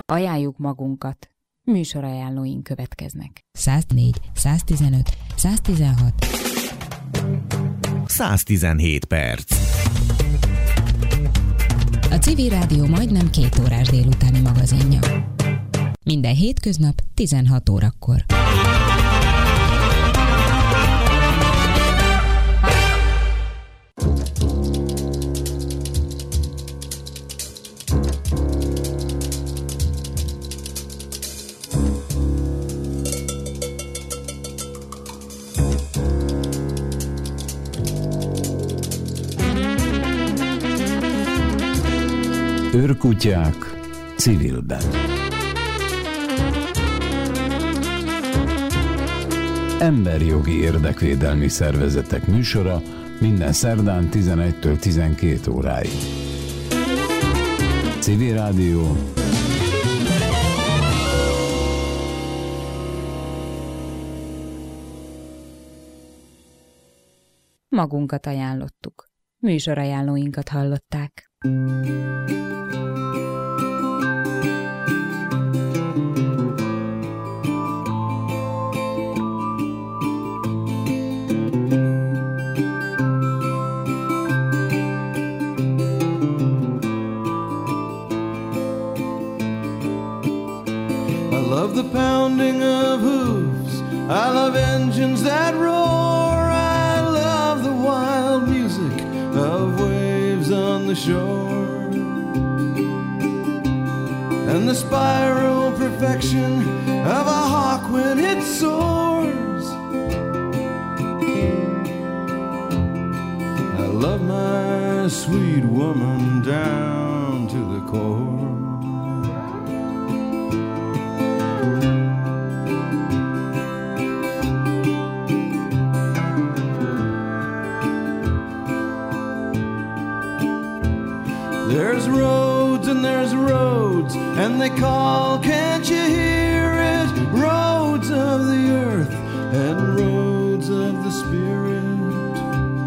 Ajánljuk magunkat. Műsorajánlóink következnek. 104, 115, 116 117 perc. A Civil Rádió majdnem 2 órás délutáni magazinja. Minden hétköznap 16 órakor. Őrkutyák civilben. Emberjogi érdekvédelmi szervezetek műsora minden szerdán 11-től 12 óráig. Civil Rádió. Magunkat ajánlottuk. Műsorajánlóinkat hallották. The pounding of hooves, I love engines that roar, I love the wild music of waves on the shore, and the spiral perfection of a hawk when it soars. I love my sweet woman down to the core. There's roads and there's roads, and they call, can't you hear it? Roads of the earth and roads of the spirit.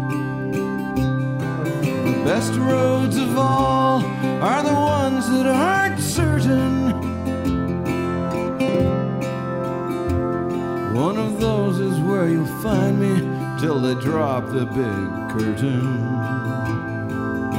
The best roads of all are the ones that aren't certain. One of those is where you'll find me till they drop the big curtain.